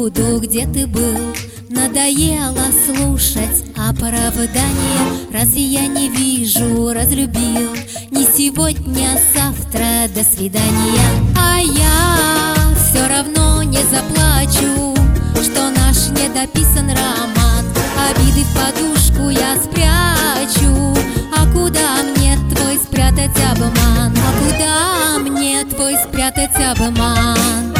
буду, где ты был. Надоело слушать оправдания. Разве я не вижу, разлюбил? Не сегодня, завтра, до свидания. А я все равно не заплачу, что наш недописан роман. Обиды в подушку я спрячу. А куда мне твой спрятать обман? А куда мне твой спрятать обман?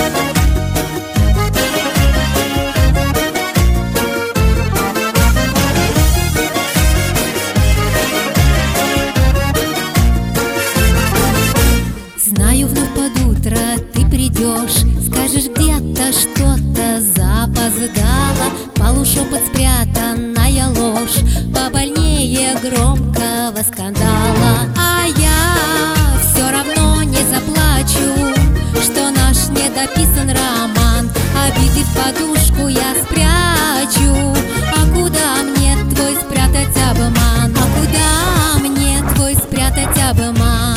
Знаю, вновь под утро ты придешь, скажешь где-то что-то запоздало. Полушепот спрятанная ложь, побольнее громкого скандала. А я все равно не заплачу, что наш недописан роман. Обиды в подушку я спрячу. А куда мне твой спрятать обман? А куда мне твой спрятать обман?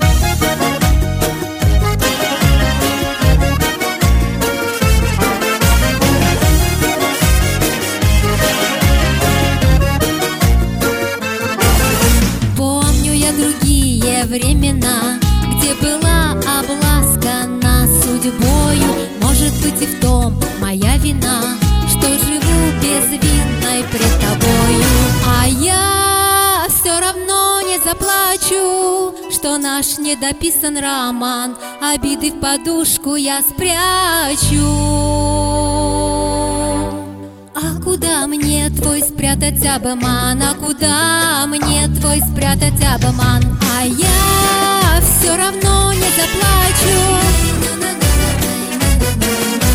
Другие времена, где была обласкана судьбою. Может быть, и в том моя вина, что живу безвинной пред тобою. А я все равно не заплачу, что наш недописан роман. Обиды в подушку я спрячу. А куда мне твой спрятать обман? А куда мне твой спрятать обман? А я все равно не заплачу.